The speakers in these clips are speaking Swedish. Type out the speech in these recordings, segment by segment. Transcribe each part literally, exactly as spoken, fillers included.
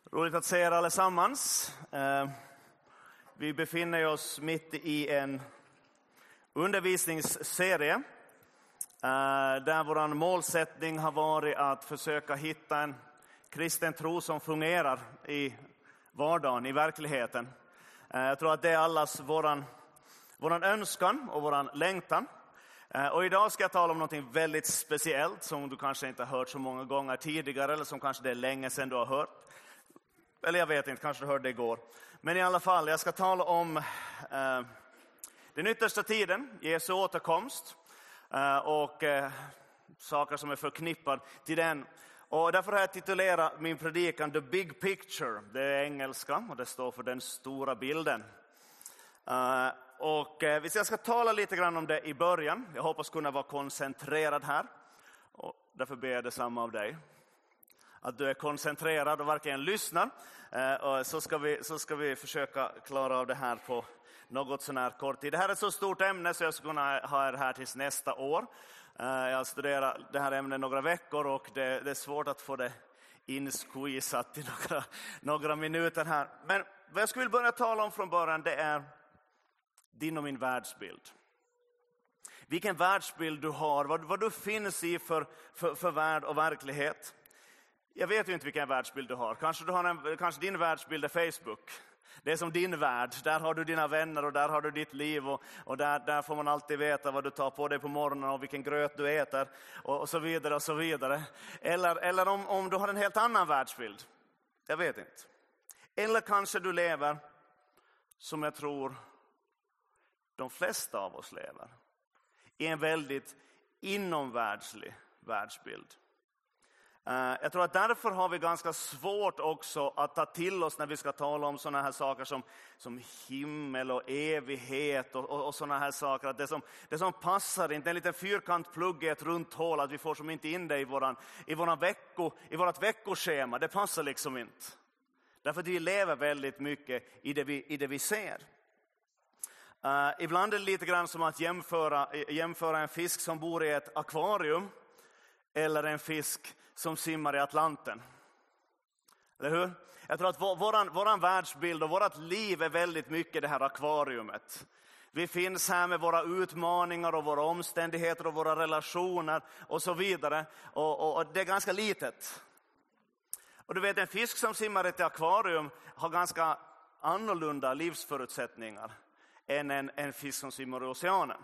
Roligt att se er allesammans. Vi befinner oss mitt i en undervisningsserie där vår målsättning har varit att försöka hitta en kristen tro som fungerar i vardagen, i verkligheten. Jag tror att det är allas våran, våran önskan och våran längtan. Och idag ska jag tala om något väldigt speciellt som du kanske inte har hört så många gånger tidigare, eller som kanske det är länge sedan du har hört. Eller jag vet inte, kanske du hörde det igår. Men i alla fall, jag ska tala om eh, den yttersta tiden, Jesu återkomst eh, och eh, saker som är förknippade till den. Och därför har jag titulerat min predikan The Big Picture. Det är engelska och det står för den stora bilden. Uh, och uh, jag ska tala lite grann om det i början. Jag hoppas kunna vara koncentrerad här. Och därför ber jag detsamma av dig. Att du är koncentrerad och verkligen lyssnar. Uh, och så, ska vi, så ska vi försöka klara av det här på något sån här kort tid. Det här är ett så stort ämne så jag ska kunna ha det här tills nästa år. Uh, jag har studerat det här ämnet några veckor och det, det är svårt att få det insqueezat i några, några minuter här. Men vad jag skulle börja tala om från början, det är din och min världsbild. Vilken världsbild du har, vad, vad du finns i för, för, för värld och verklighet. Jag vet ju inte vilken världsbild du har. Kanske, du har en, kanske din världsbild är Facebook. Det är som din värld. Där har du dina vänner och där har du ditt liv. Och, och där, där får man alltid veta vad du tar på dig på morgonen och vilken gröt du äter. Och, och så vidare och så vidare. Eller, eller om, om du har en helt annan världsbild. Jag vet inte. Eller kanske du lever som jag tror de flesta av oss lever. I en väldigt inomvärldslig världsbild. Jag tror att därför har vi ganska svårt också att ta till oss när vi ska tala om sådana här saker som, som himmel och evighet och, och, och sådana här saker. Att det, som, det som passar inte, en liten fyrkantplugg i ett runt hål, att vi får som inte in det i, våran, i, våran vecko, i vårat veckoschema. Det passar liksom inte. Därför att vi lever väldigt mycket i det vi, i det vi ser. Uh, ibland är det lite grann som att jämföra, jämföra en fisk som bor i ett akvarium eller en fisk som simmar i Atlanten. Eller hur? Jag tror att vår, våran, våran världsbild och vårat liv är väldigt mycket det här akvariumet. Vi finns här med våra utmaningar och våra omständigheter och våra relationer och så vidare. Och, och, och det är ganska litet. Och du vet, en fisk som simmar i ett akvarium har ganska annorlunda livsförutsättningar än en, en fisk som simmar i oceanen.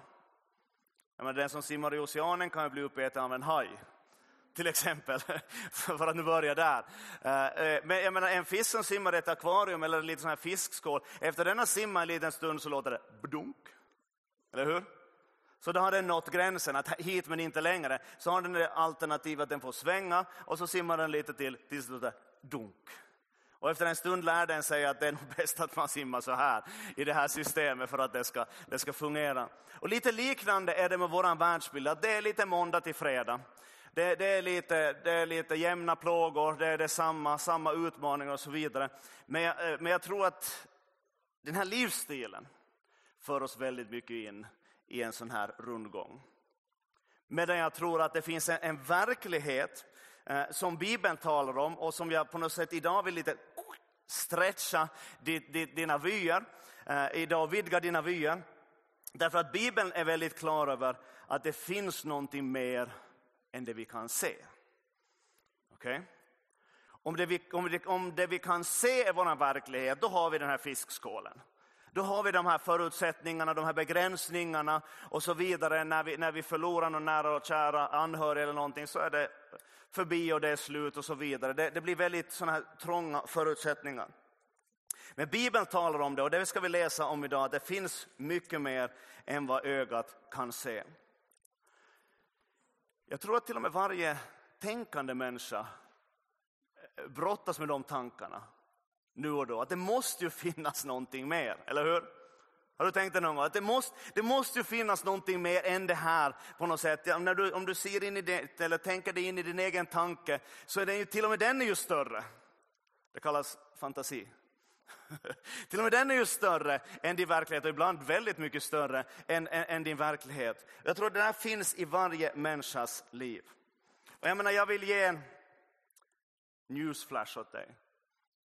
Men den som simmar i oceanen kan ju bli uppäten av en haj. Till exempel, för att nu börja där. Men jag menar, en fisk som simmar i ett akvarium eller en liten sån här fiskskål. Efter denna simma en liten stund så låter det bdunk. Eller hur? Så då har den nått gränsen att hit men inte längre. Så har den det alternativ att den får svänga och så simmar den lite till tills det låter dunk. Och efter en stund lär den sig att det är nog bäst att man simmar så här i det här systemet för att det ska, det ska fungera. Och lite liknande är det med våran världsbild. Att det är lite måndag till fredag. Det, det, är lite, det är lite jämna plågor, det är det samma, samma utmaningar och så vidare. Men jag, men jag tror att den här livsstilen för oss väldigt mycket in i en sån här rundgång. Medan jag tror att det finns en, en verklighet eh, som Bibeln talar om och som jag på något sätt idag vill lite stretcha di, di, dina vyer. Eh, idag vidga dina vyer. Därför att Bibeln är väldigt klar över att det finns någonting mer än det vi kan se. Okej? Okay? Om, det vi, om, det, om det vi kan se är vår verklighet, då har vi den här fiskskålen. Då har vi de här förutsättningarna, de här begränsningarna och så vidare. När vi, när vi förlorar någon nära och kära anhörig eller någonting så är det förbi och det är slut och så vidare. Det, det blir väldigt sådana här trånga förutsättningar. Men Bibeln talar om det och det ska vi läsa om idag. Att det finns mycket mer än vad ögat kan se. Jag tror att till och med varje tänkande människa brottas med de tankarna nu och då. Att det måste ju finnas någonting mer, eller hur? Har du tänkt det någon gång? Att det måste, det måste ju finnas någonting mer än det här på något sätt. Ja, när du, om du ser in i det, eller tänker dig in i din egen tanke så är den ju, till och med den är ju större. Det kallas fantasi. Till och med den är ju större än din verklighet och ibland väldigt mycket större än, än, än din verklighet. Jag tror att det här finns i varje människas liv. Och jag menar, jag vill ge en newsflash åt dig.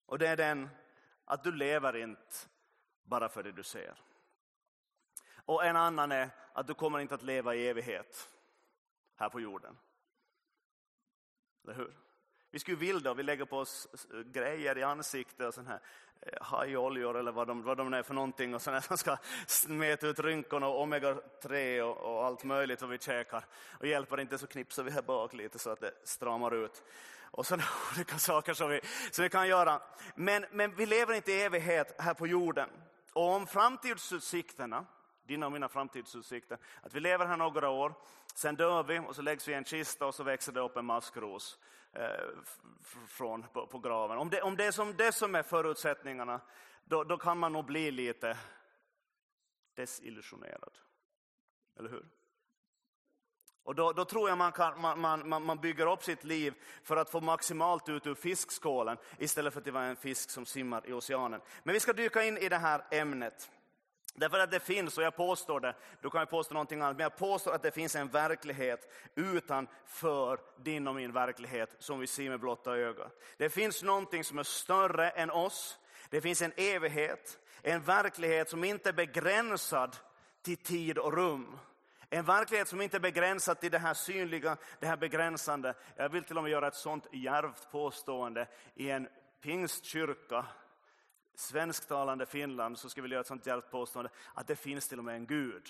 Och det är den att du lever inte bara för det du ser. Och en annan är att du kommer inte att leva i evighet här på jorden. Eller hur? Vi skulle vilja och vi lägger på oss grejer i ansiktet och sån här hajoljor eller vad de, vad de är för någonting och sådär som ska smeta ut rynkorna och omega tre och, och allt möjligt vad vi käkar. Och hjälper inte så knipsar vi här bak lite så att det stramar ut. Och sådana olika saker som vi, som vi kan göra. Men, men vi lever inte i evighet här på jorden. Och om framtidsutsikterna, dina och mina framtidsutsikter, att vi lever här några år, sen dör vi och så läggs vi i en kista och så växer det upp en maskros eh, från, på, på graven. Om det, om det är som det som är förutsättningarna, då, då kan man nog bli lite desillusionerad. Eller hur? Och då, då tror jag man, kan, man, man, man bygger upp sitt liv för att få maximalt ut ur fiskskålen istället för att det var en fisk som simmar i oceanen. Men vi ska dyka in i det här ämnet. Därför att det finns, och jag påstår det, du kan ju påstå någonting annat, men jag påstår att det finns en verklighet utanför din och min verklighet som vi ser med blotta ögat. Det finns någonting som är större än oss. Det finns en evighet, en verklighet som inte är begränsad till tid och rum. En verklighet som inte är begränsad till det här synliga, det här begränsande. Jag vill till och med göra ett sånt djärvt påstående i en pingstkyrka, svensktalande Finland, så ska vi göra ett sånt djärvt påstående att det finns till och med en Gud.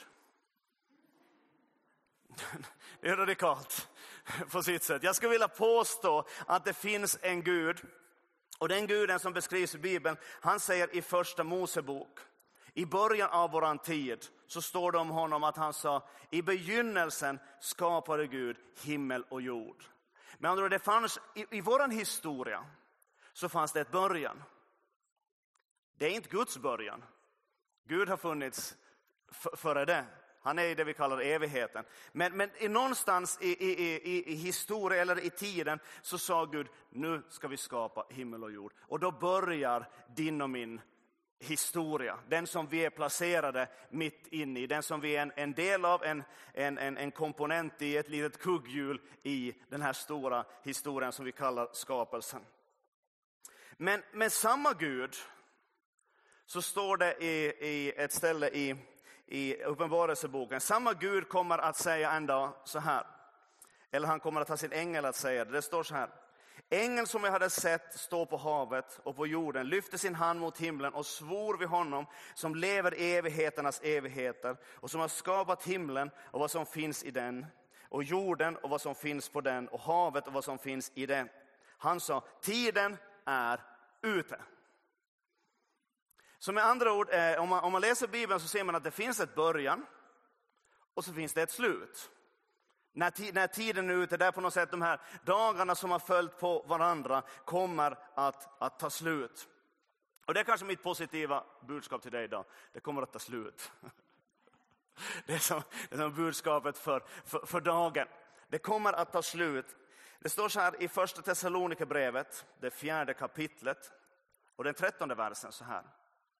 Det är radikalt på sitt sätt. Jag skulle vilja påstå att det finns en Gud. Och den Guden som beskrivs i Bibeln, han säger i första Mosebok, i början av våran tid, så står det om honom att han sa: i begynnelsen skapade Gud himmel och jord. Men andra, det fanns i, i våran historia så fanns det ett början. Det är inte Guds början. Gud har funnits f- före det. Han är i det vi kallar evigheten. Men, men i någonstans i, i, i, i historia eller i tiden så sa Gud: nu ska vi skapa himmel och jord. Och då börjar din och min historia. Den som vi är placerade mitt inne i. Den som vi är en, en del av, en, en, en, en komponent i, ett litet kugghjul i den här stora historien som vi kallar skapelsen. Men med samma Gud så står det i, i ett ställe i, i Uppenbarelseboken. Samma Gud kommer att säga en dag så här. Eller han kommer att ha sin ängel att säga det. Det står så här: ängeln som jag hade sett stå på havet och på jorden lyfte sin hand mot himlen och svor vid honom som lever i evigheternas evigheter och som har skapat himlen och vad som finns i den, och jorden och vad som finns på den, och havet och vad som finns i det. Han sa: tiden är ute. Så med andra ord, eh, om, man, om man läser Bibeln så ser man att det finns ett början och så finns det ett slut. När, t- när tiden är ute, där på något sätt de här dagarna som har följt på varandra kommer att, att ta slut. Och det är kanske mitt positiva budskap till dig idag. Det kommer att ta slut. Det är som, det är som budskapet för, för, för dagen. Det kommer att ta slut. Det står så här i första Thessalonikerbrevet, det fjärde kapitlet och den trettonde versen så här.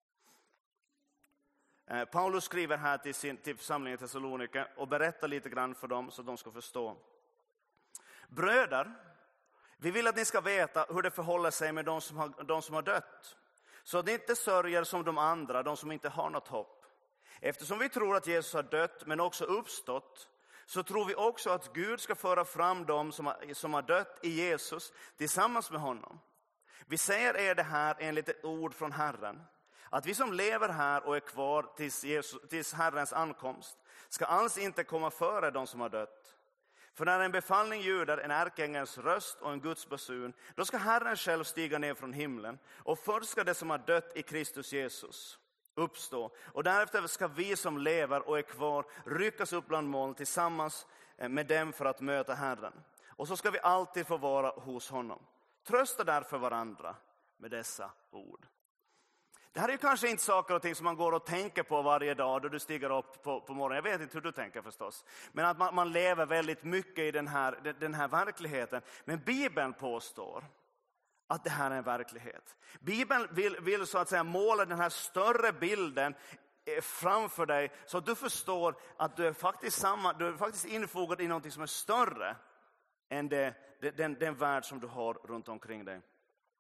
Paulus skriver här till, sin, till församlingen i Thessalonike och berättar lite grann för dem så att de ska förstå. Bröder, vi vill att ni ska veta hur det förhåller sig med de som har, de som har dött. Så att ni inte sörjer som de andra, de som inte har något hopp. Eftersom vi tror att Jesus har dött men också uppstått, så tror vi också att Gud ska föra fram dem som har, som har dött i Jesus tillsammans med honom. Vi säger er det här enligt ett ord från Herren. Att vi som lever här och är kvar tills, Jesus, tills Herrens ankomst ska alls inte komma före de som har dött. För när en befallning ljuder, en ärkeängelns röst och en Guds basun, då ska Herren själv stiga ner från himlen. Och först ska det som har dött i Kristus Jesus uppstå. Och därefter ska vi som lever och är kvar ryckas upp bland moln tillsammans med dem för att möta Herren. Och så ska vi alltid få vara hos honom. Trösta därför varandra med dessa ord. Det här är ju kanske inte saker och ting som man går och tänker på varje dag då du stiger upp på, på morgonen. Jag vet inte hur du tänker förstås. Men att man, man lever väldigt mycket i den här, den här verkligheten. Men Bibeln påstår att det här är en verklighet. Bibeln vill, vill så att säga måla den här större bilden framför dig så att du förstår att du är faktiskt, samma, du är faktiskt infogad i något som är större än det, den, den värld som du har runt omkring dig.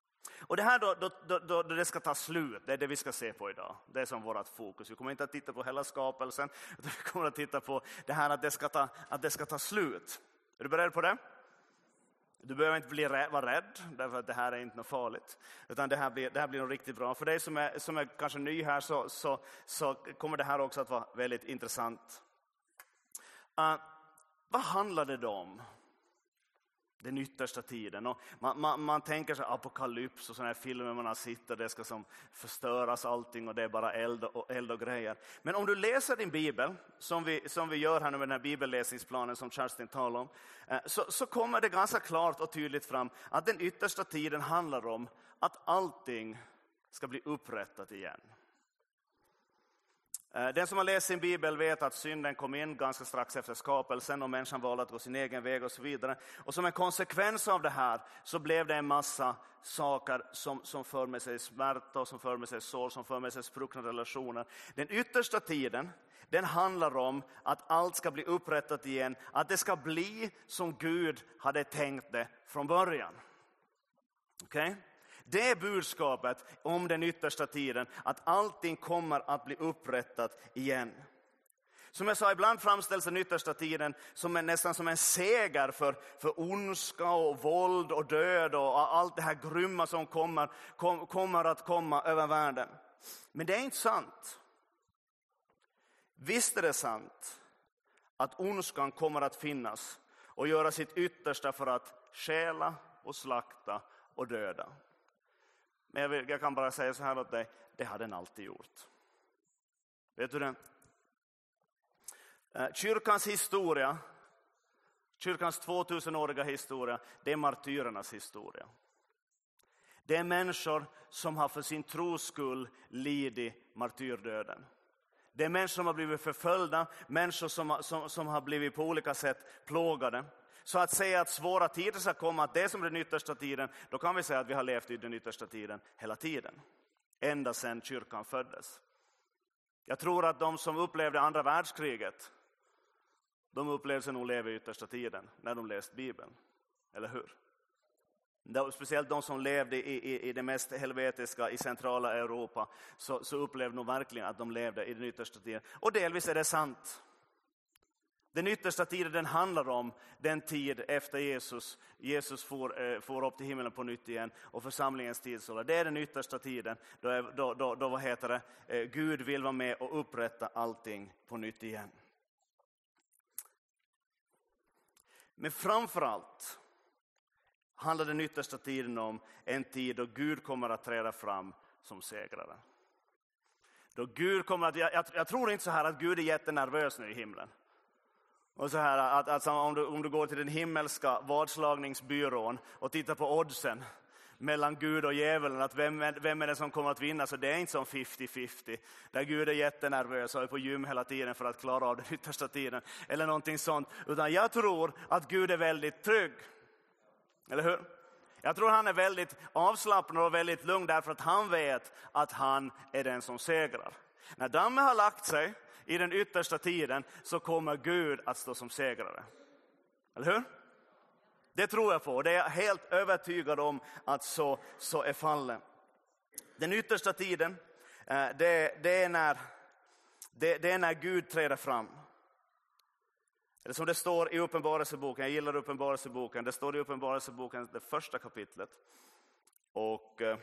Och det här då, då, då, då det ska ta slut, det är det vi ska se på idag. Det är som vårt fokus. Vi kommer inte att titta på hela skapelsen, utan vi kommer att titta på det här att det ska ta, att det ska ta slut. Är du beredd på det? Du behöver inte bli rädd, vara rädd, därför att det här är inte något farligt. Utan det här blir, det här blir nog riktigt bra. För dig som är, som är kanske ny här så, så, så kommer det här också att vara väldigt intressant. Uh, vad handlar det då om? Den yttersta tiden. Och man, man, man tänker sig apokalyps och sådana här filmer man har sett och det ska som förstöras allting och det är bara eld och, eld och grejer. Men om du läser din bibel, som vi, som vi gör här nu med den här bibelläsningsplanen som Kerstin talar om, så, så kommer det ganska klart och tydligt fram att den yttersta tiden handlar om att allting ska bli upprättat igen. Den som har läst sin bibel vet att synden kom in ganska strax efter skapelsen och människan valde att gå sin egen väg och så vidare. Och som en konsekvens av det här så blev det en massa saker som, som för med sig smärta, som för med sig sår, som för med sig spruckna relationer. Den yttersta tiden, den handlar om att allt ska bli upprättat igen. Att det ska bli som Gud hade tänkt det från början. Okej? Okay? Det är budskapet om den yttersta tiden, att allting kommer att bli upprättat igen. Som jag sa, ibland framställs den yttersta tiden som en, nästan som en seger för, för ondska och våld och död och allt det här grymma som kommer, kom, kommer att komma över världen. Men det är inte sant. Visst är det sant att ondskan kommer att finnas och göra sitt yttersta för att stjäla och slakta och döda. Men jag, vill, jag kan bara säga så här åt dig, det har den alltid gjort. Vet du det? Kyrkans historia, kyrkans tvåtusenåriga historia, det är martyrernas historia. Det är människor som har för sin tros skull lidit martyrdöden. Det är människor som har blivit förföljda, människor som, som, som har blivit på olika sätt plågade. Så att säga att svåra tider ska komma, att det är som den yttersta tiden, då kan vi säga att vi har levt i den yttersta tiden hela tiden. Ända sedan kyrkan föddes. Jag tror att de som upplevde andra världskriget, de upplevde sig nog leva i yttersta tiden när de läste Bibeln. Eller hur? Speciellt de som levde i, i, i det mest helvetiska i centrala Europa, så, så upplevde de verkligen att de levde i den yttersta tiden. Och delvis är det sant. Den yttersta tiden, den handlar om den tid efter Jesus. Jesus får, eh, får upp till himlen på nytt igen och församlingens tidsålder. Det är den yttersta tiden då, är, då, då, då vad heter det? Eh, Gud vill vara med och upprätta allting på nytt igen. Men framförallt handlar den yttersta tiden om en tid då Gud kommer att träda fram som segrare. Då Gud kommer att, jag, jag tror inte så här att Gud är jättenervös nu i himlen. Och så här att, att om, du, om du går till den himmelska vadslagningsbyrån och tittar på oddsen mellan Gud och djävulen, att vem, vem är det som kommer att vinna, så det är inte som femtio femtio där Gud är jättenervös och är på gym hela tiden för att klara av den yttersta tiden eller någonting sånt, utan jag tror att Gud är väldigt trygg, eller hur? Jag tror han är väldigt avslappnad och väldigt lugn därför att han vet att han är den som segrar. När dammen har lagt sig i den yttersta tiden så kommer Gud att stå som segrare. Eller hur? Det tror jag på. Det är jag helt övertygad om att så, så är fallet. Den yttersta tiden, det, det, är när, det, det är när Gud träder fram. Eller som det står i Uppenbarelseboken, jag gillar Uppenbarelseboken, det står i Uppenbarelseboken det första kapitlet. Och uh,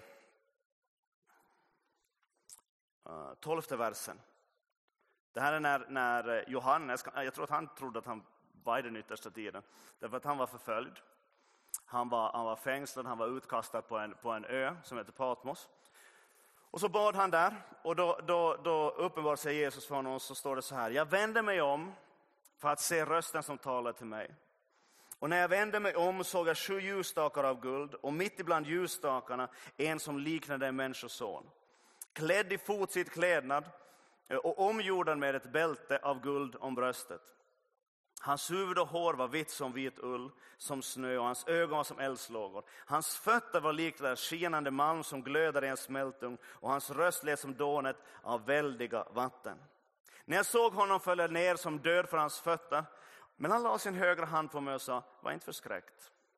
tolfte versen. Det här är när, när Johannes, jag tror att han trodde att han var i den yttersta tiden. Därför att han var förföljd. Han var, han var fängslad, han var utkastad på en, på en ö som heter Patmos. Och så bad han där och då, då, då uppenbarade sig Jesus för honom och så står det så här. Jag vände mig om för att se rösten som talar till mig. Och när jag vände mig om såg jag sju ljusstakar av guld och mitt ibland ljusstakarna en som liknade en människoson. Klädd i fotsitt klädnad och omgjord med ett bälte av guld om bröstet. Hans huvud och hår var vitt som vit ull, som snö, och hans ögon var som eldslågor. Hans fötter var liknande skinande malm som glödade i en smältugn, och hans röst lät som dånet av väldiga vatten. När jag såg honom föll jag ner som död för hans fötter, men han la sin högra hand på mig och sa, var inte förskräckt.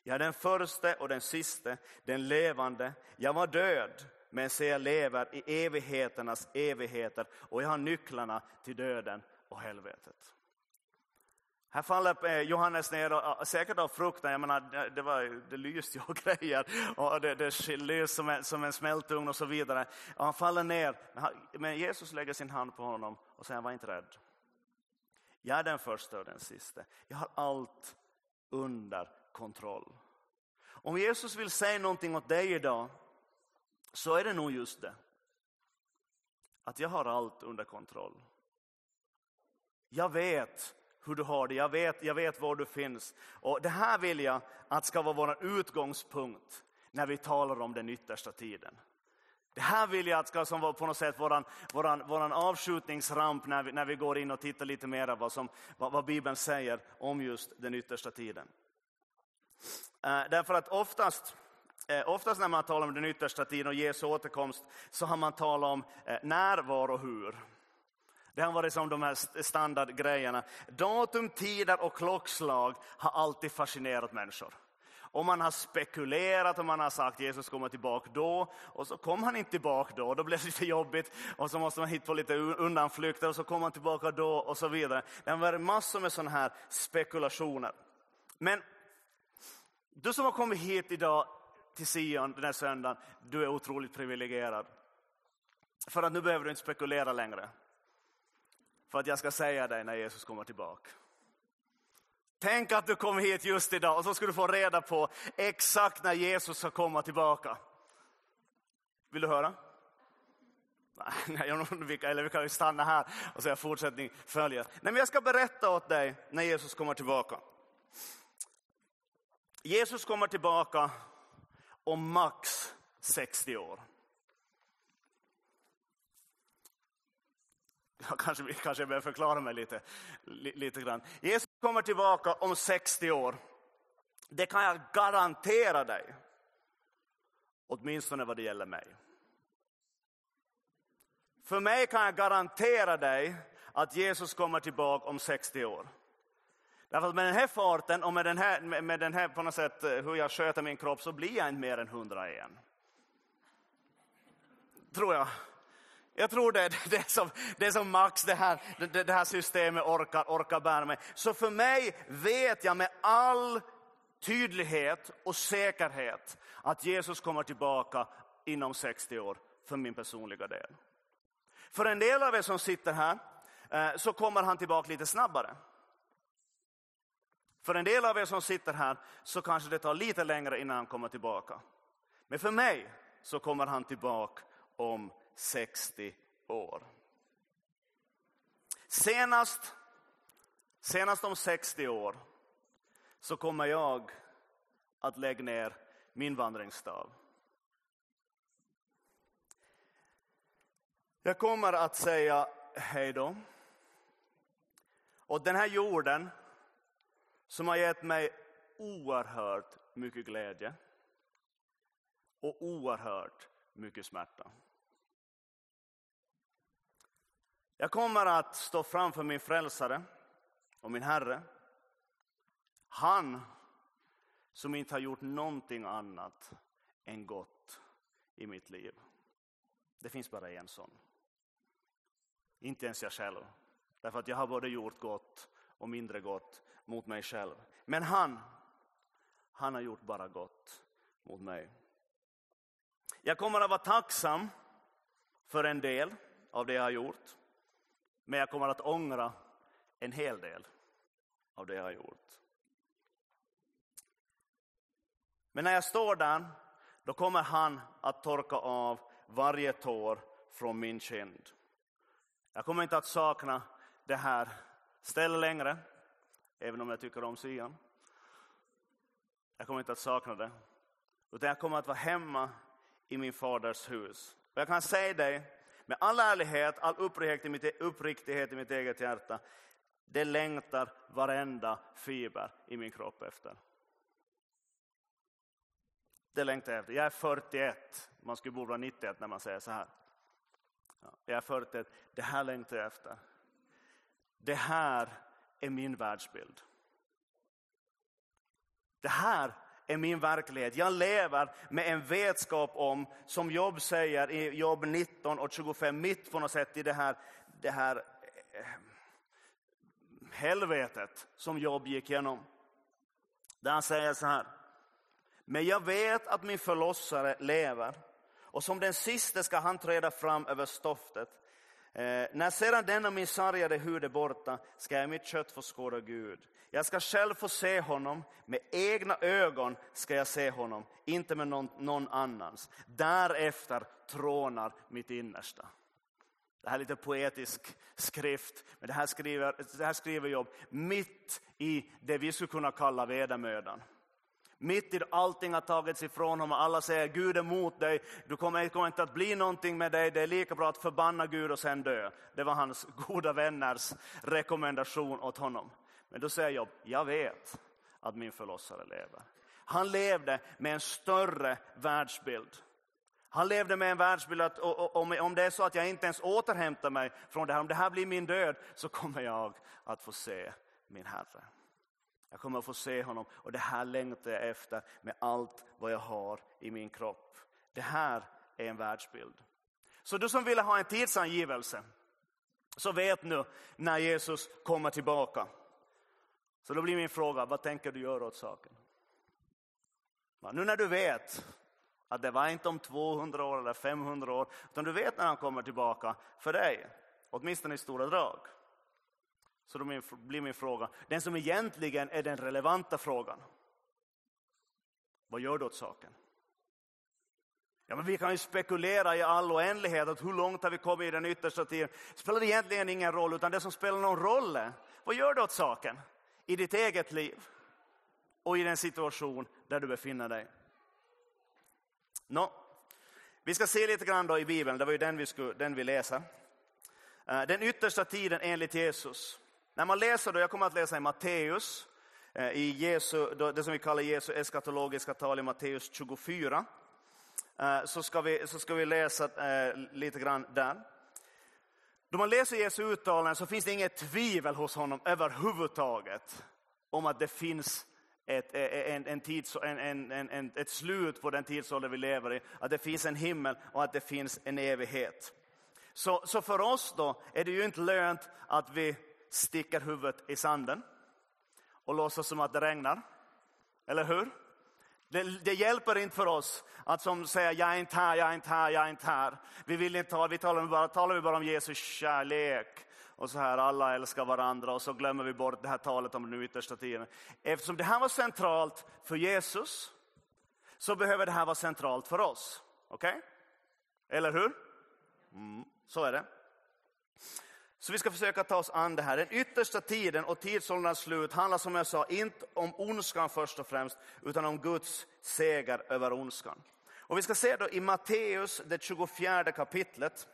Jag är den första och den sista, den levande. Jag var död, men se jag lever i evigheternas evigheter och jag har nycklarna till döden och helvetet. Här faller Johannes ner och, säkert av frukten. Jag menar, det, var, det lyste ju och grejer och det, det lyste som en, som en smältugn och så vidare. Och han faller ner, men Jesus lägger sin hand på honom och säger, var inte rädd. Jag är den första och den sista. Jag har allt under kontroll. Om Jesus vill säga någonting åt dig idag, så är det nog just det. Att jag har allt under kontroll. Jag vet hur du har det. Jag vet, jag vet var du finns. Och det här vill jag att ska vara vår utgångspunkt när vi talar om den yttersta tiden. Det här vill jag att ska som vara på något sätt våran, våran, våran avskjutningsramp när vi, när vi går in och tittar lite mer vad, som, vad, vad Bibeln säger om just den yttersta tiden. Eh, därför att oftast, eh, oftast när man talar om den yttersta tiden och Jesu återkomst, så har man talat om eh, när, var och hur. Det har varit som de här standardgrejerna. Datum, tider och klockslag har alltid fascinerat människor. Och man har spekulerat och man har sagt Jesus kommer tillbaka då. Och så kom han inte tillbaka då. Då blev det lite jobbigt. Och så måste man hitta på lite undanflykter. Och så kom han tillbaka då och så vidare. Det har varit massor med sådana här spekulationer. Men du som har kommit hit idag till Sion den här söndagen. Du är otroligt privilegierad. För att nu behöver du inte spekulera längre. För att jag ska säga dig när Jesus kommer tillbaka. Tänk att du kommer hit just idag och så ska du få reda på exakt när Jesus ska komma tillbaka. Vill du höra? Nej, eller vi kan ju stanna här och säga fortsättning följer. Nej, men jag ska berätta åt dig när Jesus kommer tillbaka. Jesus kommer tillbaka om max sextio år. Jag kanske, kanske jag behöver förklara mig lite, lite grann. Jesus kommer tillbaka om sextio år. Det kan jag garantera dig. Åtminstone vad det gäller mig. För mig kan jag garantera dig att Jesus kommer tillbaka om sextio år. Därför att med den här farten och med den här, med den här på något sätt hur jag sköter min kropp så blir jag inte mer än hundraen. Tror jag. Jag tror det, det, är som, det är som max det här, det, det här systemet orkar, orkar bära mig. Så för mig vet jag med all tydlighet och säkerhet att Jesus kommer tillbaka inom sextio år för min personliga del. För en del av er som sitter här så kommer han tillbaka lite snabbare. För en del av er som sitter här så kanske det tar lite längre innan han kommer tillbaka. Men för mig så kommer han tillbaka om sextio år. Senast, senast om sextio år så kommer jag att lägga ner min vandringsstav. Jag kommer att säga hej då. Och den här jorden som har gett mig oerhört mycket glädje och oerhört mycket smärta. Jag kommer att stå framför min frälsare och min Herre. Han som inte har gjort någonting annat än gott i mitt liv. Det finns bara en sån. Inte ens jag själv. Därför att jag har både gjort gott och mindre gott mot mig själv. Men han, han har gjort bara gott mot mig. Jag kommer att vara tacksam för en del av det jag har gjort. Men jag kommer att ångra en hel del av det jag har gjort. Men när jag står där, då kommer han att torka av varje tår från min kind. Jag kommer inte att sakna det här stället längre, även om jag tycker om Sion. Jag kommer inte att sakna det. Utan jag kommer att vara hemma i min faders hus. Och jag kan säga dig, med all ärlighet, all uppriktighet, uppriktighet i mitt eget hjärta, det längtar varenda fiber i min kropp efter. Det längtar jag efter. Jag är fyrtioett. Man skulle borde vara nittioett när man säger så här. Ja, jag är fyrtioett. Det här längtar jag efter. Det här är min världsbild. Det här är min verklighet. Jag lever med en vetskap om, som Jobb säger i Jobb nitton och tjugofem, mitt på något sätt i det här, det här helvetet som Jobb gick igenom. Där han säger så här: men jag vet att min förlossare lever, och som den sista ska han träda fram över stoftet. Eh, när sedan denna min sargade hud är borta, ska jag mitt kött få skåda Gud. Jag ska själv få se honom, med egna ögon ska jag se honom, inte med någon, någon annans. Därefter trånar mitt innersta. Det här är lite poetisk skrift, men det här skriver, det här skriver Jobb mitt i det vi skulle kunna kalla vedermödan. Mitt i allting har tagits ifrån honom. Alla säger Gud är mot dig. Du kommer, det kommer inte att bli någonting med dig. Det är lika bra att förbanna Gud och sen dö. Det var hans goda vänners rekommendation åt honom. Men då säger Jobb, jag vet att min förlossare lever. Han levde med en större världsbild. Han levde med en världsbild att om, om det är så att jag inte ens återhämtar mig från det här, om det här blir min död, så kommer jag att få se min Herre. Jag kommer att få se honom, och det här längtar jag efter med allt vad jag har i min kropp. Det här är en världsbild. Så du som vill ha en tidsangivelse, så vet nu när Jesus kommer tillbaka. Så då blir min fråga, vad tänker du göra åt saken? Nu när du vet att det var inte om tvåhundra år eller femhundra år, utan du vet när han kommer tillbaka för dig, åtminstone i stora drag. Så då blir min fråga, den som egentligen är den relevanta frågan: vad gör du åt saken? Ja, men vi kan ju spekulera i all oändlighet att hur långt har vi kommit i den yttersta tiden. Det spelar egentligen ingen roll, utan det som spelar någon roll är, vad gör du åt saken i ditt eget liv och i den situation där du befinner dig? Nå, vi ska se lite grann då i Bibeln, det var ju den vi, skulle, den vi läser. Den yttersta tiden enligt Jesus. När man läser då, jag kommer att läsa i Matteus, i Jesu, det som vi kallar Jesu eskatologiska tal i Matteus tjugofyra. Så ska vi, så ska vi läsa lite grann där. Då man läser Jesu uttalanden så finns det inget tvivel hos honom överhuvudtaget om att det finns ett, en, en tids, en, en, en, ett slut på den tidsålder vi lever i. Att det finns en himmel och att det finns en evighet. Så, så för oss då är det ju inte lönt att vi sticker huvudet i sanden och låtsas som att det regnar. Eller hur? Det, det hjälper inte för oss att som säga jag är inte här, jag är inte här, jag är inte här. Vi vill inte ha, vi talar bara, talar vi bara om Jesus kärlek och så här, alla älskar varandra, och så glömmer vi bort det här talet om den yttersta tiden. Eftersom det här var centralt för Jesus, så behöver det här vara centralt för oss. Okej? Okay? Eller hur? Mm, så är det. Så vi ska försöka ta oss an det här. Den yttersta tiden och tidsålderns slut handlar, som jag sa, inte om ondskan först och främst, utan om Guds seger över ondskan. Och vi ska se då i Matteus, det tjugofjärde kapitlet,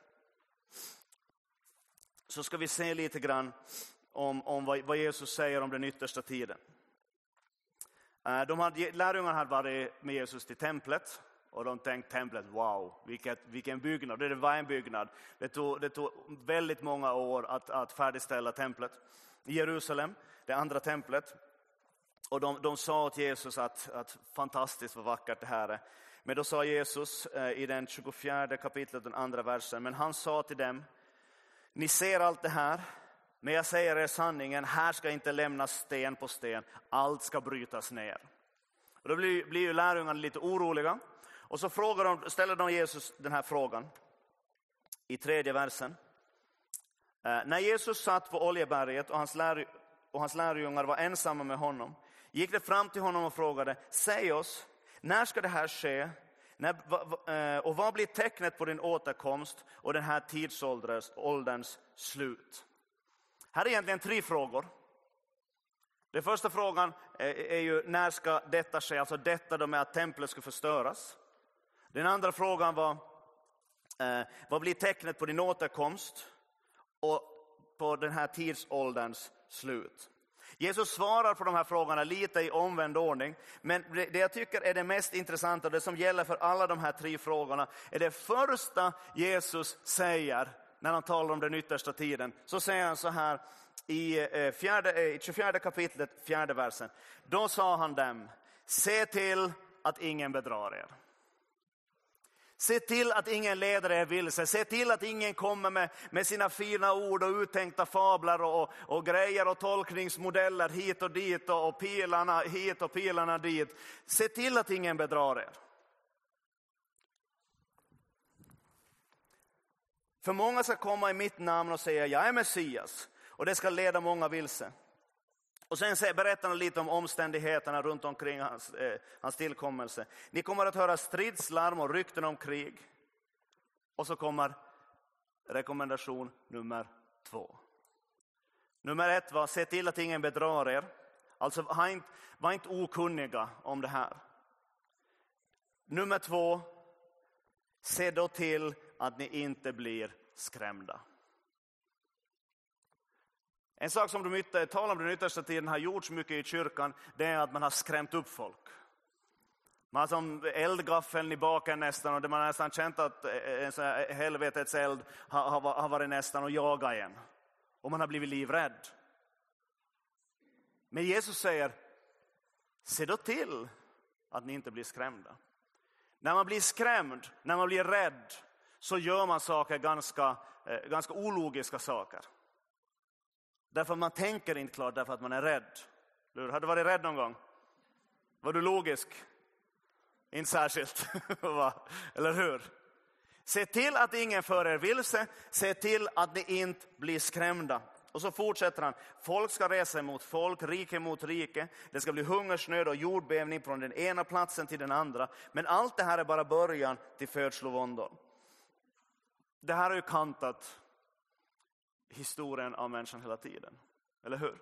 så ska vi se lite grann om, om vad, vad Jesus säger om den yttersta tiden. De hade, lärjungarna hade varit med Jesus till templet. Och de tänkte templet, wow, vilket, vilken byggnad. Det var en byggnad. Det tog, det tog väldigt många år att, att färdigställa templet i Jerusalem, det andra templet. Och de, de sa till Jesus att, att fantastiskt vad vackert det här är. Men då sa Jesus eh, i den tjugofjärde kapitlet, den andra versen. Men han sa till dem, ni ser allt det här, men jag säger er sanningen, här ska inte lämnas sten på sten. Allt ska brytas ner. Och då blir, blir ju lärjungarna lite oroliga. Och så frågar de, ställer de Jesus den här frågan i tredje versen. Eh, när Jesus satt på Oljeberget och hans, lär, och hans lärjungar var ensamma med honom, gick det fram till honom och frågade, säg oss, när ska det här ske? När, va, va, eh, och vad blir tecknet på din återkomst och den här tidsålderns slut? Här är egentligen tre frågor. Den första frågan är, är ju, när ska detta ske? Alltså detta då med att templet ska förstöras. Den andra frågan var, eh, vad blir tecknet på din återkomst och på den här tidsålderns slut? Jesus svarar på de här frågorna lite i omvänd ordning. Men det jag tycker är det mest intressanta, det som gäller för alla de här tre frågorna, är det första Jesus säger när han talar om den yttersta tiden. Så säger han så här i, fjärde, i tjugofjärde kapitlet, fjärde versen. Då sa han dem, Se till att ingen bedrar er. Se till att ingen leder er vilse. Se till att ingen kommer med, med sina fina ord och uttänkta fablar och, och grejer och tolkningsmodeller hit och dit och, och pilarna hit och pilarna dit. Se till att ingen bedrar er. För många ska komma i mitt namn och säga jag är Messias, och det ska leda många vilse. Och sen berättar han lite om omständigheterna runt omkring hans, eh, hans tillkommelse. Ni kommer att höra stridslarm och rykten om krig. Och så kommer rekommendation nummer två. Nummer ett var, se till att ingen bedrar er. Alltså var inte, var inte okunniga om det här. Nummer två, se då till att ni inte blir skrämda. En sak som de ytter, tal om den yttersta tiden har gjorts mycket i kyrkan, det är att man har skrämt upp folk. Man har som eldgaffeln i baken nästan, och det man har nästan känt att en sån här helvetets eld har, har, har varit nästan och jagat en. Och man har blivit livrädd. Men Jesus säger, se då till att ni inte blir skrämda. När man blir skrämd, när man blir rädd, så gör man saker ganska, eh, ganska ologiska saker. Därför man tänker inte klart, därför att man är rädd. Har du varit rädd någon gång? Var du logisk? Inte särskilt. Eller hur? Se till att ingen för er vilse. Se till att ni inte blir skrämda. Och så fortsätter han. Folk ska resa mot folk, rike mot rike. Det ska bli hungersnöd och jordbävning från den ena platsen till den andra. Men allt det här är bara början till födslovåndor. Det här är ju kantat historien av människan hela tiden. Eller hur?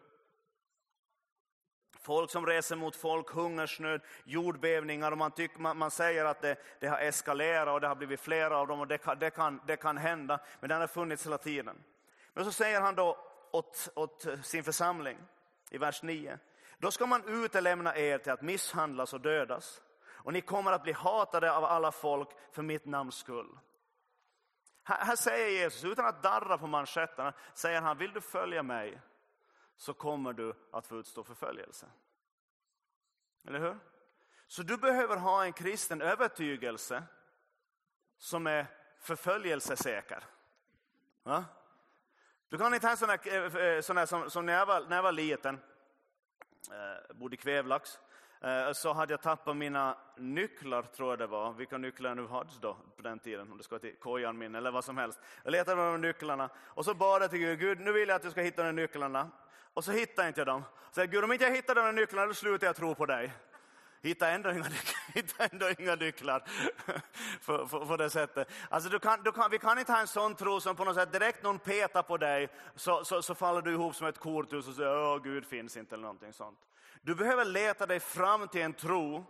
Folk som reser mot folk, hungersnöd, jordbävningar. Och man, tycker, man, man säger att det, det har eskalerat och det har blivit flera av dem. Och det kan, det kan, det kan hända. Men det har funnits hela tiden. Men så säger han då åt, åt sin församling i vers nio. Då ska man utelämna er till att misshandlas och dödas. Och ni kommer att bli hatade av alla folk för mitt namns skull. Här, här säger Jesus, utan att darra på manschetterna, säger han, vill du följa mig så kommer du att få utstå förföljelse. Eller hur? Så du behöver ha en kristen övertygelse som är förföljelsesäker. Ja? Du kan inte ha sådana, sådana som, som när, jag var, när jag var liten, eh, bodde i Kvävlax, eh, så hade jag tappat mina nycklar, tror jag det var. Vilka nycklar nu hade då på den tiden, om det ska till kojan min eller vad som helst. Jag letade med de nycklarna och så bad jag till Gud, Gud, nu vill jag att du ska hitta de nycklarna. Och så hittade jag inte dem. Så jag, Gud, om inte jag hittar de nycklarna, då slutar jag tro på dig. Hitta ändå inga nycklar, hitta ändå inga nycklar för, för, för det sättet. Alltså du kan, du kan, vi kan inte ha en sån tro som på något sätt direkt någon petar på dig så, så, så faller du ihop som ett korthus och säger åh Gud finns inte eller någonting sånt. Du behöver leta dig fram till en tro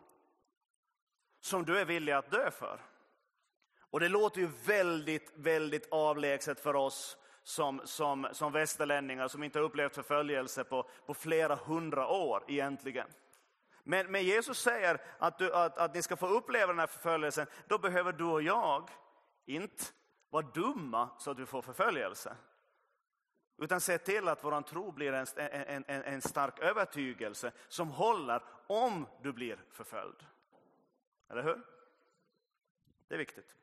som du är villig att dö för. Och det låter ju väldigt, väldigt avlägset för oss som, som, som västerlänningar som inte har upplevt förföljelse på, på flera hundra år egentligen. Men, men Jesus säger att, du, att, att ni ska få uppleva den här förföljelsen. Då behöver du och jag inte vara dumma så att vi får förföljelse. Utan se till att våran tro blir en, en, en, en stark övertygelse som håller om du blir förföljd. Eller hur? Det är viktigt.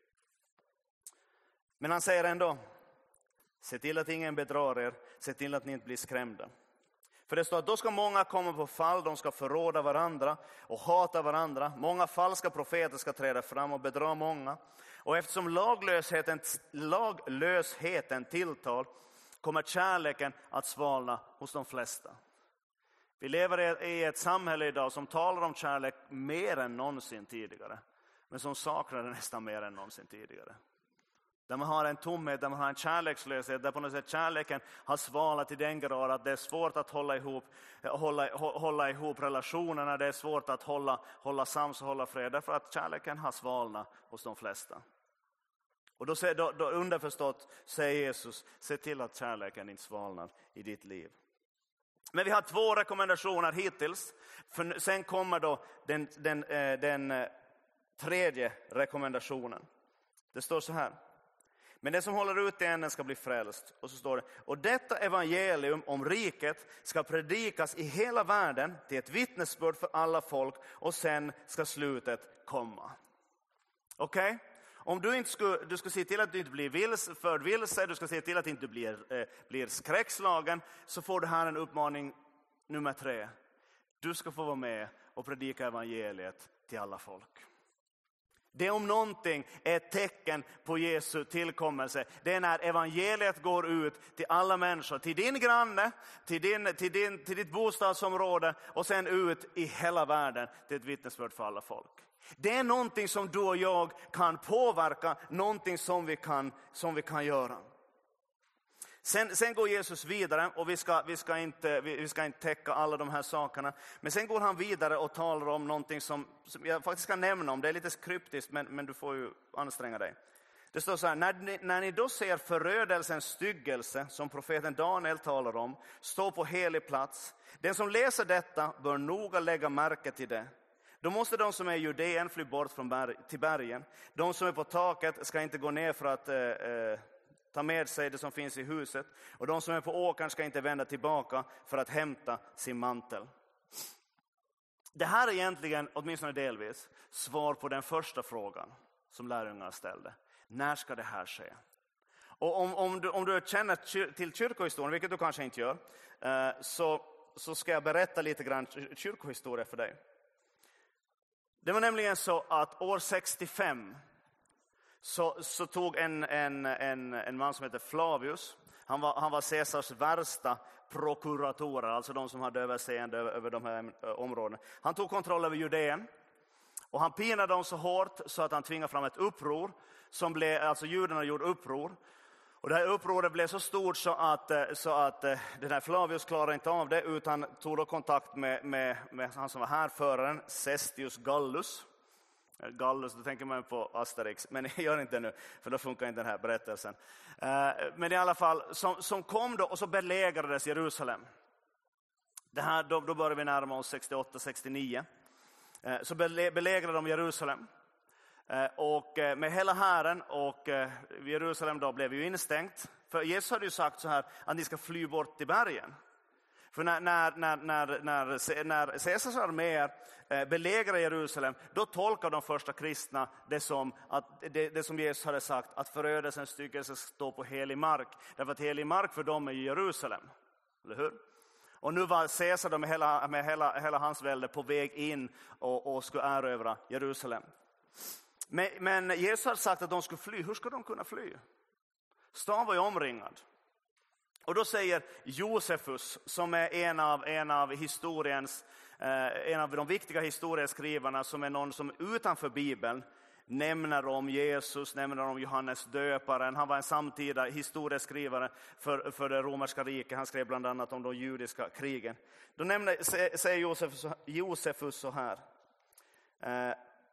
Men han säger ändå, se till att ingen bedrar er. Se till att ni inte blir skrämda. För det står att då ska många komma på fall, de ska förråda varandra och hata varandra. Många falska profeter ska träda fram och bedra många. Och eftersom laglösheten, laglösheten tilltar kommer kärleken att svalna hos de flesta. Vi lever i ett samhälle idag som talar om kärlek mer än någonsin tidigare. Men som saknar det nästan mer än någonsin tidigare. Där man har en tomhet, där man har en kärlekslöshet, där på något sätt kärleken har svalat till den grad att det är svårt att hålla ihop, hålla, hålla ihop relationerna, det är svårt att hålla, hålla sams och hålla fred, därför att kärleken har svalnat hos de flesta. Och då, då, då underförstått säger Jesus, se till att kärleken inte svalnar i ditt liv. Men vi har två rekommendationer hittills, för sen kommer då den, den, den, den tredje rekommendationen. Det står så här. Men den som håller ut till änden ska bli frälst. Och så står det, och detta evangelium om riket ska predikas i hela världen till ett vittnesbörd för alla folk, och sen ska slutet komma. Okej? Okay? Om du inte ska, du ska se till att du inte blir vilse, förd vilse, du ska se till att du inte blir, eh, blir skräckslagen, så får du här en uppmaning nummer tre. Du ska få vara med och predika evangeliet till alla folk. Det om någonting är ett tecken på Jesu tillkommelse. Det är när evangeliet går ut till alla människor. Till din granne, till, din, till, din, till ditt bostadsområde och sen ut i hela världen till ett vittnesbörd för alla folk. Det är någonting som du och jag kan påverka, någonting som vi kan, som vi kan göra. Sen, sen går Jesus vidare, och vi ska, vi, ska inte, vi, vi ska inte täcka alla de här sakerna. Men sen går han vidare och talar om någonting som, som jag faktiskt ska nämna om. Det är lite kryptiskt, men, men du får ju anstränga dig. Det står så här, när ni, när ni då ser förödelsens styggelse som profeten Daniel talar om, stå på helig plats. Den som läser detta bör noga lägga märke till det. Då måste de som är i Judeen fly bort från berg, till bergen. De som är på taket ska inte gå ner för att... Eh, eh, ta med sig det som finns i huset. Och de som är på åkern ska inte vända tillbaka för att hämta sin mantel. Det här är egentligen, åtminstone delvis, svar på den första frågan som lärjungarna ställde. När ska det här ske? Och om, om, du, om du känner till kyrkohistorien, vilket du kanske inte gör, så, så ska jag berätta lite grann kyrkohistoria för dig. Det var nämligen så att år sextiofem Så, så tog en, en, en, en man som heter Flavius, han var, han var Caesars värsta prokuratorer, alltså de som hade överseende över, över de här områdena. Han tog kontroll över Judeen, och han pinade dem så hårt så att han tvingade fram ett uppror, som blev, alltså judarna gjorde uppror. Och det här upproret blev så stort så att, så att den här Flavius klarade inte av det, utan tog då kontakt med, med, med han som var härföraren, Cestius Gallus. Gallus, då tänker man på Asterix, men jag gör inte nu, för då funkar inte den här berättelsen. Men i alla fall, som, som kom då, och så belägrades Jerusalem. Det här, då, då börjar vi närma oss sextioåtta sextionio. Så belägrade de Jerusalem. Och med hela hären, och Jerusalem då blev ju instängt. För Jesus hade ju sagt så här, att ni ska fly bort till bergen. För när, när, när, när, när, när Caesars arméer belägrar Jerusalem, då tolkar de första kristna det som, att, det, det som Jesus hade sagt, att förödelsens styggelse står på helig mark. Därför att helig mark för dem är Jerusalem. Eller hur? Och nu var Caesar med, hela, med hela, hela hans välde på väg in och, och skulle erövra Jerusalem. Men, men Jesus hade sagt att de skulle fly. Hur ska de kunna fly? Stan var ju omringad. Och då säger Josefus, som är en av, en av historiens, eh, en av de viktiga historieskrivarna, som är någon som utanför Bibeln nämner om Jesus, nämner om Johannes döparen. Han var en samtida historieskrivare för, för det romerska riket. Han skrev bland annat om de judiska krigen. Då nämner, säger Josefus, Josefus så här. Eh,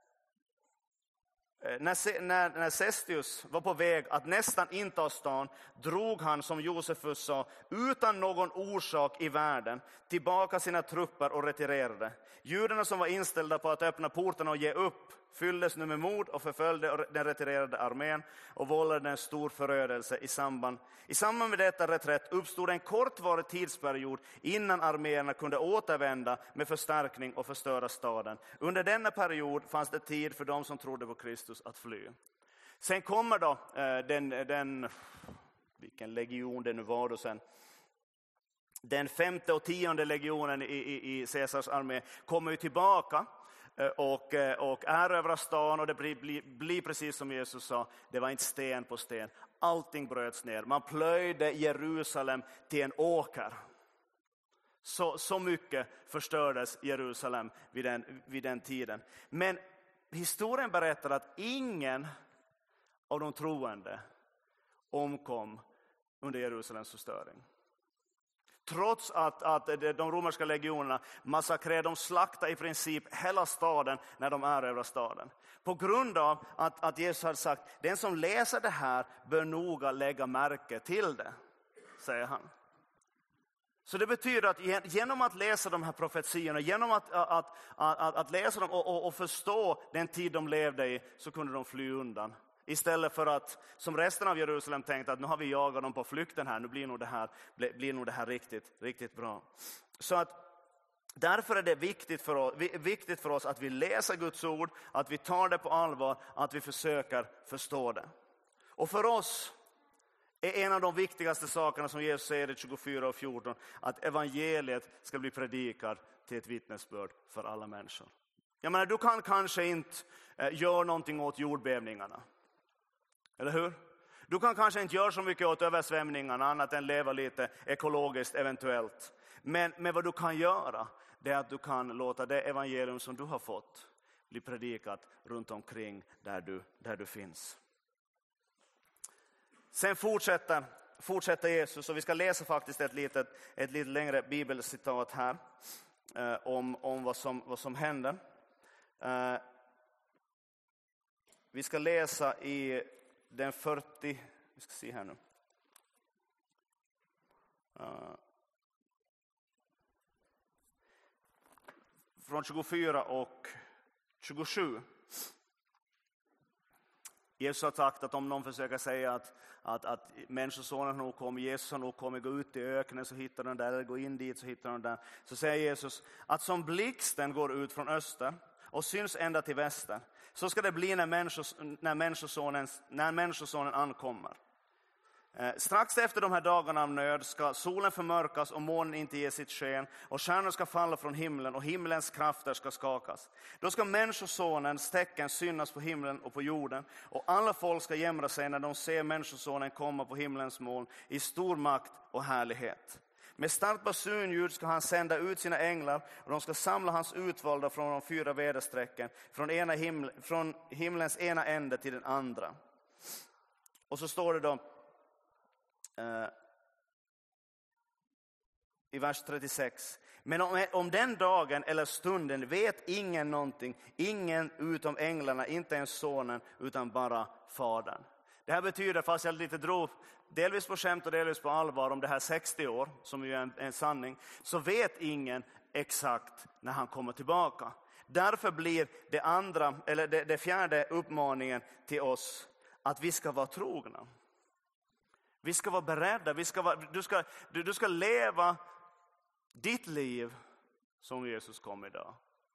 När, när, när Cestius var på väg att nästan inta stan, drog han, som Josefus sa, utan någon orsak i världen tillbaka sina trupper och retirerade. Judarna som var inställda på att öppna portarna och ge upp fylldes nu med mod och förföljde den retirerade armén och vållade en stor förödelse. I samband, I samband med detta reträtt uppstod en kortvarig tidsperiod innan arméerna kunde återvända med förstärkning och förstöra staden. Under denna period fanns det tid för dem som trodde på Kristus att fly. Sen kommer då eh, den, den, vilken legion det nu var då sen, den femte och tionde legionen i, i, i Caesars armé kommer ju tillbaka och, och erövrar stan, och det blir, blir, blir precis som Jesus sa, det var inte sten på sten. Allting bröts ner. Man plöjde Jerusalem till en åker. Så, så mycket förstördes Jerusalem vid den, vid den tiden. Men historien berättar att ingen av de troende omkom under Jerusalems förstöring. Trots att, att de romerska legionerna massakrerade, de slaktade i princip hela staden när de erövrade staden. På grund av att, att Jesus hade sagt, den som läser det här bör noga lägga märke till det, säger han. Så det betyder att genom att läsa de här profetiorna, genom att, att, att, att, att läsa dem och, och, och förstå den tid de levde i, så kunde de fly undan Istället för att, som resten av Jerusalem tänkte, att nu har vi jagat dem på flykten här, nu blir nog det här, blir nog det här riktigt, riktigt bra. Så att därför är det viktigt för, oss, viktigt för oss att vi läser Guds ord, att vi tar det på allvar, att vi försöker förstå det. Och för oss är en av de viktigaste sakerna som Jesus säger i tjugofyra och fjorton, att evangeliet ska bli predikat till ett vittnesbörd för alla människor. Jag menar, du kan kanske inte eh, göra någonting åt jordbävningarna. Eller hur? Du kan kanske inte göra så mycket åt översvämningarna annat än leva lite ekologiskt eventuellt. Men, men vad du kan göra, det är att du kan låta det evangelium som du har fått bli predikat runt omkring där du, där du finns. Sen fortsätter, fortsätter Jesus, och vi ska läsa faktiskt ett litet, ett lite längre bibelcitat här eh, om, om vad, som, vad som händer. Eh, vi ska läsa i den fyrtio, vi ska se här nu. Uh, från tjugofyra och tjugosju. Jesus har sagt att om någon försöker säga att, att, att människosonen nog kommer, Jesus har nog kommit, gå ut i öknen så hittar den där, eller gå in dit så hittar den där. Så säger Jesus att som blixten går ut från öster och syns ända till väster, så ska det bli när, människos, när, människosonen, när människosonen ankommer. Eh, strax efter de här dagarna av nöd ska solen förmörkas och månen inte ge sitt sken, och stjärnor ska falla från himlen och himlens krafter ska skakas. Då ska människosonens tecken synas på himlen och på jorden, och alla folk ska jämra sig när de ser människosonen komma på himlens moln i stor makt och härlighet. Med starkt basunljud ska han sända ut sina änglar, och de ska samla hans utvalda från de fyra väderstrecken, från, ena himl, från himlens ena ände till den andra. Och så står det då Uh, i vers trettiosex. Men om, om den dagen eller stunden vet ingen någonting, ingen utom änglarna, inte ens sonen, utan bara fadern. Det här betyder, fast jag lite drog delvis på skämt och delvis på allvar om det här sextio år, som ju är en, en sanning, så vet ingen exakt när han kommer tillbaka. Därför blir det andra, eller det, det fjärde uppmaningen till oss att vi ska vara trogna. Vi ska vara beredda. Vi ska vara, du, ska, du, du ska leva ditt liv som Jesus kom idag.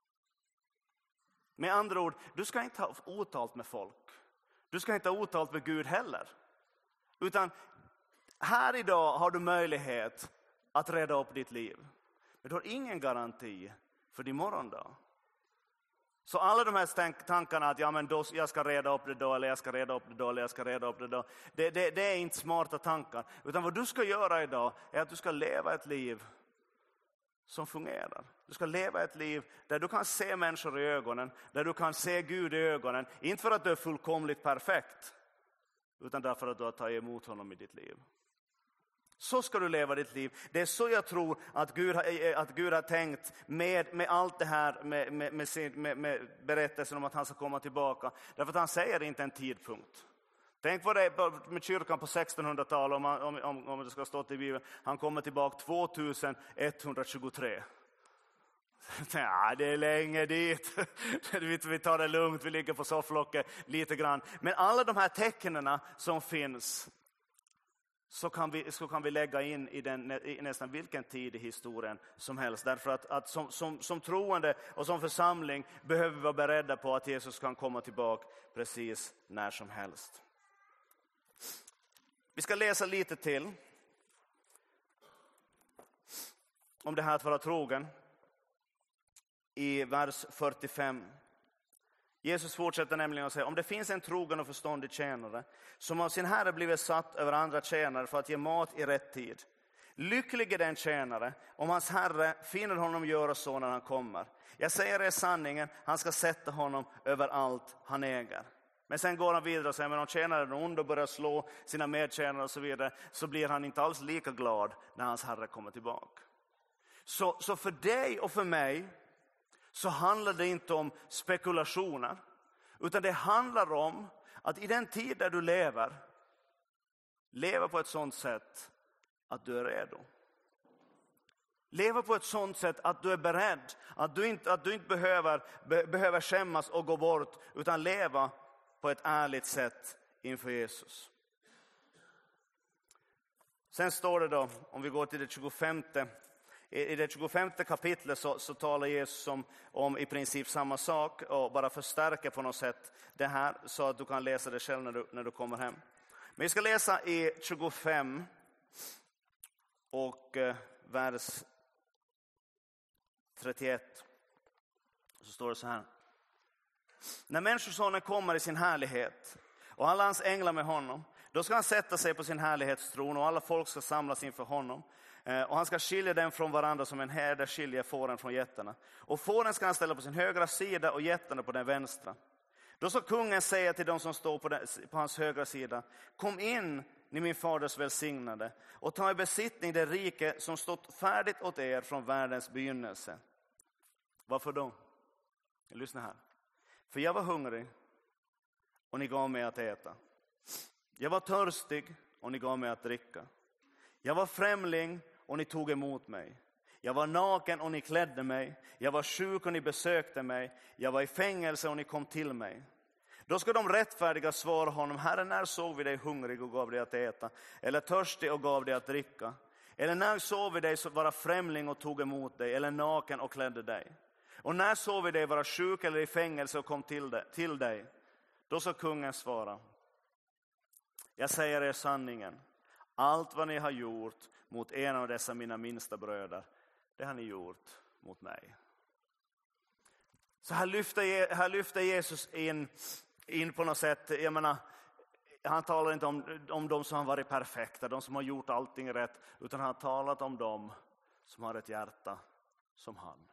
Med andra ord, du ska inte ha otalt med folk. Du ska inte ha otalt med Gud heller. Utan här idag har du möjlighet att rädda upp ditt liv. Men du har ingen garanti för din morgondag. Så alla de här tankarna att ja, men då, jag ska reda upp det då, eller jag ska reda upp det då, eller jag ska reda upp det då. Det, det, det är inte smarta tankar. Utan vad du ska göra idag är att du ska leva ett liv som fungerar. Du ska leva ett liv där du kan se människor i ögonen, där du kan se Gud i ögonen. Inte för att du är fullkomligt perfekt, utan därför att du har tagit emot honom i ditt liv. Så ska du leva ditt liv. Det är så jag tror att Gud har, att Gud har tänkt med, med allt det här, med, med, med, sin, med, med berättelsen om att han ska komma tillbaka. Därför att han säger inte en tidpunkt. Tänk vad det är med kyrkan på sextonhundratalet, om, om, om, om det ska stå i Bibeln. Han kommer tillbaka tvåtusenetthundratjugotre. Ja, det är länge dit. Vi tar det lugnt, vi ligger på sofflocket lite grann. Men alla de här tecknen som finns, så kan vi, så kan vi lägga in i, den, i nästan vilken tid i historien som helst. Därför att, att som, som, som troende och som församling behöver vi vara beredda på att Jesus kan komma tillbaka precis när som helst. Vi ska läsa lite till om det här att vara trogen i vers fyrtiofem. Jesus fortsätter nämligen att säga: om det finns en trogen och förståndig tjänare som av sin herre blivit satt över andra tjänare för att ge mat i rätt tid. Lycklig är den tjänare om hans herre finner honom göra så när han kommer. Jag säger er sanningen, han ska sätta honom över allt han äger. Men sen går han vidare och säger: men om tjänaren är ond och börjar slå sina medtjänare och så vidare, så blir han inte alls lika glad när hans herre kommer tillbaka. Så, så för dig och för mig så handlar det inte om spekulationer, utan det handlar om att i den tid där du lever, leva på ett sådant sätt att du är redo. Leva på ett sådant sätt att du är beredd, att du inte, att du inte behöver, be, behöver skämmas och gå bort, utan leva på ett ärligt sätt inför Jesus. Sen står det då, om vi går till det tjugofemte, i det tjugofemte kapitlet så, så talar Jesus om, om i princip samma sak och bara förstärker på något sätt det här så att du kan läsa det själv när du, när du kommer hem. Men vi ska läsa i tjugofem och eh, vers trettioett. Så står det så här. När människosonen kommer i sin härlighet och alla hans änglar med honom, då ska han sätta sig på sin härlighetstron och alla folk ska samlas inför honom. Och han ska skilja dem från varandra som en herde skiljer fåren från getterna. Och fåren ska han ställa på sin högra sida och getterna på den vänstra. Då ska kungen säga till dem som står på, den, på hans högra sida: kom in, ni min faders välsignade, och ta i besittning det rike som stått färdigt åt er från världens begynnelse. Varför då? Lyssna här. För jag var hungrig och ni gav mig att äta. Jag var törstig och ni gav mig att dricka. Jag var främling och ni tog emot mig. Jag var naken och ni klädde mig. Jag var sjuk och ni besökte mig. Jag var i fängelse och ni kom till mig. Då ska de rättfärdiga svara honom: Herre, när såg vi dig hungrig och gav dig att äta? Eller törstig och gav dig att dricka? Eller när såg vi dig vara främling och tog emot dig? Eller naken och klädde dig? Och när såg vi dig vara sjuk eller i fängelse och kom till dig? Då ska kungen svara: jag säger er sanningen. Allt vad ni har gjort mot en av dessa mina minsta bröder, det har ni gjort mot mig. Så här lyfter, här lyfter Jesus in, in på något sätt. Jag menar, han talar inte om, om de som har varit perfekta, de som har gjort allting rätt, utan han har talat om dem som har ett hjärta som han.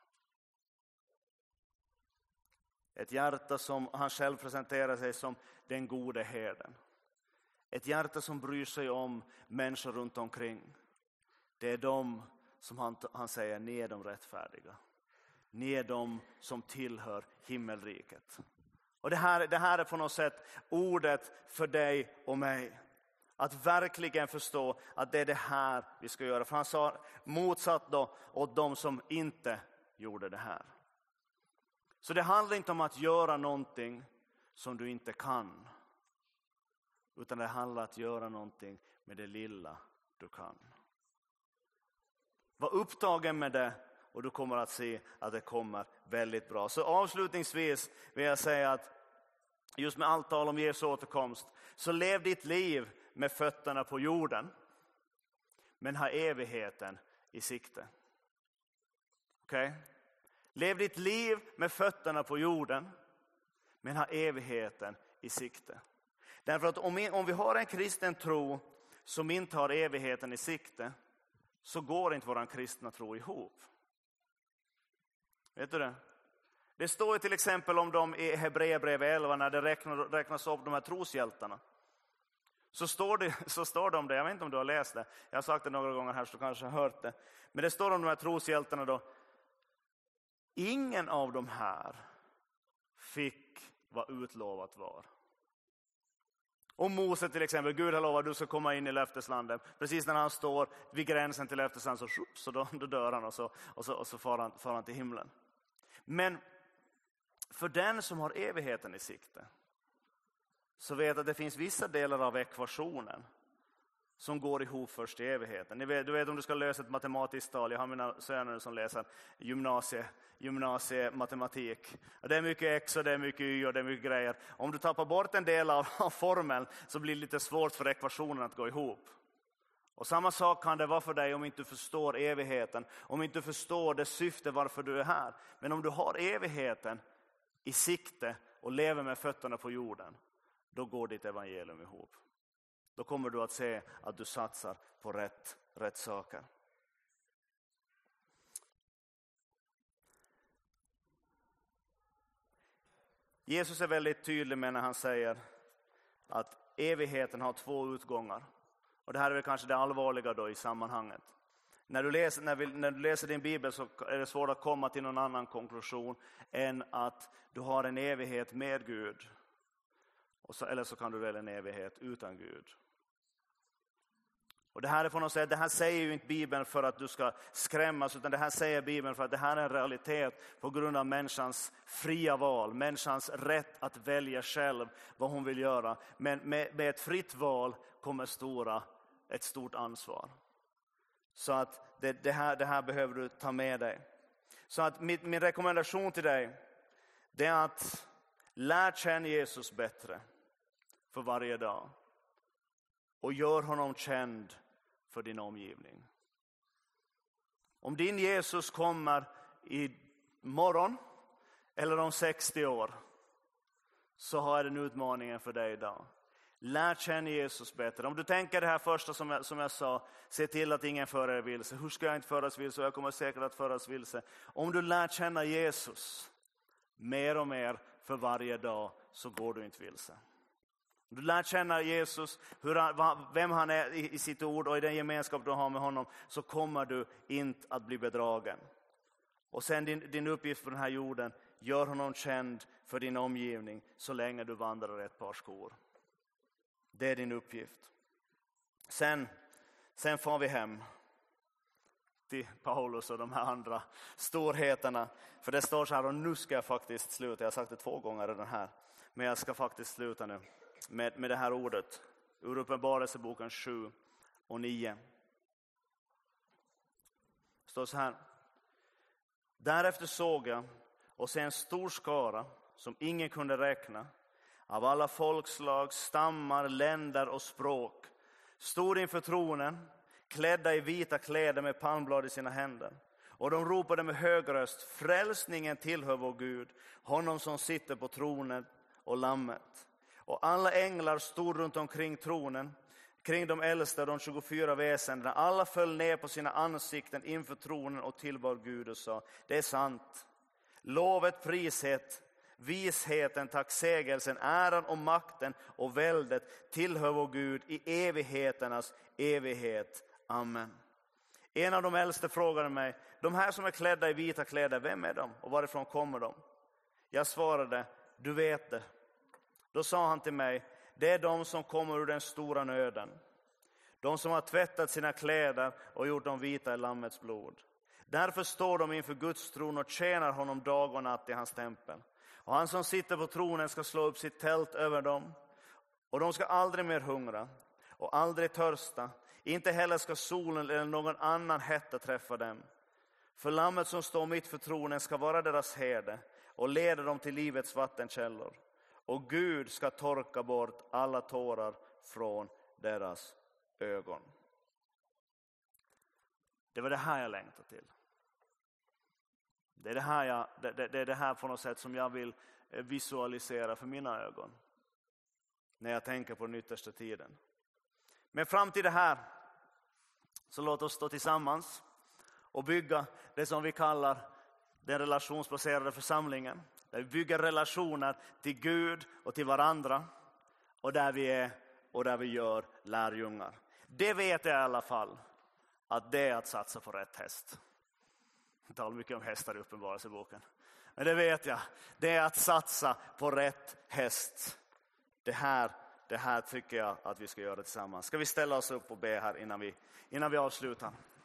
Ett hjärta som han själv presenterar sig som den gode herden. Ett hjärta som bryr sig om människor runt omkring. Det är de som han, han säger, ni är de rättfärdiga. Ni är de som tillhör himmelriket. Och det här, det här är på något sätt ordet för dig och mig. Att verkligen förstå att det är det här vi ska göra. För han sa motsatt då åt de som inte gjorde det här. Så det handlar inte om att göra någonting som du inte kan. Utan det handlar om att göra någonting med det lilla du kan. Var upptagen med det och du kommer att se att det kommer väldigt bra. Så avslutningsvis vill jag säga att just med allt tal om Jesu återkomst, så lev ditt liv med fötterna på jorden. Men ha evigheten i sikte. Okej? Okay? Lev ditt liv med fötterna på jorden, men ha evigheten i sikte. Därför att om vi, om vi har en kristen tro som inte har evigheten i sikte, så går inte våran kristna tro ihop. Vet du det? Det står ju till exempel om dem i Hebreerbrevet elva när det räknar, räknas upp de här troshjältarna. Så står, det, så står det om det, jag vet inte om du har läst det. Jag har sagt det några gånger här så du kanske har hört det. Men det står om de här troshjältarna då. Ingen av de här fick vad utlovat var. Om Mose till exempel, Gud har lovat att du ska komma in i löfteslandet. Precis när han står vid gränsen till löfteslandet så, så då, då dör han och så, och så, och så far, han, far han till himlen. Men för den som har evigheten i sikte, så vet att det finns vissa delar av ekvationen som går ihop först i evigheten. Ni vet, du vet om du ska lösa ett matematiskt tal. Jag har mina söner som läser gymnasie, gymnasiematematik. Det är mycket x och det är mycket y och det är mycket grejer. Om du tappar bort en del av, av formeln så blir det lite svårt för ekvationen att gå ihop. Och samma sak kan det vara för dig om inte du förstår evigheten. Om inte du förstår det syfte varför du är här. Men om du har evigheten i sikte och lever med fötterna på jorden, då går ditt evangelium ihop. Då kommer du att se att du satsar på rätt, rätt saker. Jesus är väldigt tydlig med när han säger att evigheten har två utgångar. Och det här är väl kanske det allvarliga då i sammanhanget. När du läser, när vi, när du läser din bibel så är det svårt att komma till någon annan konklusion än att du har en evighet med Gud. Och så, eller så kan du välja en evighet utan Gud. Och det här är på något sätt, det här säger ju inte Bibeln för att du ska skrämmas, utan det här säger Bibeln för att det här är en realitet på grund av människans fria val, människans rätt att välja själv vad hon vill göra. Men med, med ett fritt val kommer stora, ett stort ansvar. Så att det, det, här, det här behöver du ta med dig. Så att min, min rekommendation till dig, det är att lär känna Jesus bättre för varje dag. Och gör honom känd för din omgivning. Om din Jesus kommer i morgon eller om sextio år, så har jag den utmaningen för dig idag. Lär känna Jesus bättre. Om du tänker det här första som jag, som jag sa, se till att ingen för er vilse. Hur ska jag inte föras vilse? Jag kommer säkert att föras vilse. Om du lär känna Jesus mer och mer för varje dag, så går du inte vilse. Du lär känna Jesus, hur han, vem han är i, i sitt ord och i den gemenskap du har med honom, så kommer du inte att bli bedragen. Och sen din, din uppgift på den här jorden, gör honom känd för din omgivning så länge du vandrar ett par skor. Det är din uppgift. Sen, sen får vi hem till Paulus och de här andra storheterna. För det står så här, och nu ska jag faktiskt sluta. Jag har sagt det två gånger den här. Men jag ska faktiskt sluta nu med, med det här ordet. Ur Uppenbarelseboken sju och nio. Det står så här. Därefter såg jag och se en stor skara som ingen kunde räkna, av alla folkslag, stammar, länder och språk, stod inför tronen, klädda i vita kläder med palmblad i sina händer. Och de ropade med hög röst, frälsningen tillhör vår Gud, honom som sitter på tronen och lammet. Och alla änglar stod runt omkring tronen, kring de äldste och de tjugofyra väsendena. Alla föll ner på sina ansikten inför tronen och tillbad Gud och sa, det är sant. Lovet, prishet, visheten, tacksägelsen, äran och makten och väldet tillhör vår Gud i evigheternas evighet. Amen. En av de äldste frågade mig, de här som är klädda i vita kläder, vem är de och varifrån kommer de? Jag svarade, du vet det. Då sa han till mig, det är de som kommer ur den stora nöden. De som har tvättat sina kläder och gjort dem vita i lammets blod. Därför står de inför Guds tron och tjänar honom dag och natt i hans tempel. Och han som sitter på tronen ska slå upp sitt tält över dem. Och de ska aldrig mer hungra och aldrig törsta. Inte heller ska solen eller någon annan hetta träffa dem. För lammet som står mitt för tronen ska vara deras herde och leda dem till livets vattenkällor. Och Gud ska torka bort alla tårar från deras ögon. Det var det här jag längtar till. Det är det här, jag, det, det, det är det här på något sätt som jag vill visualisera för mina ögon. När jag tänker på den yttersta tiden. Men fram till det här, så låt oss stå tillsammans och bygga det som vi kallar den relationsbaserade församlingen. Där vi bygger relationer till Gud och till varandra. Och där vi är och där vi gör lärjungar. Det vet jag i alla fall. Att det är att satsa på rätt häst. Jag talar mycket om hästar i Uppenbarelseboken. Men det vet jag. Det är att satsa på rätt häst. Det här, det här tycker jag att vi ska göra tillsammans. Ska vi ställa oss upp och be här innan vi, innan vi avslutar?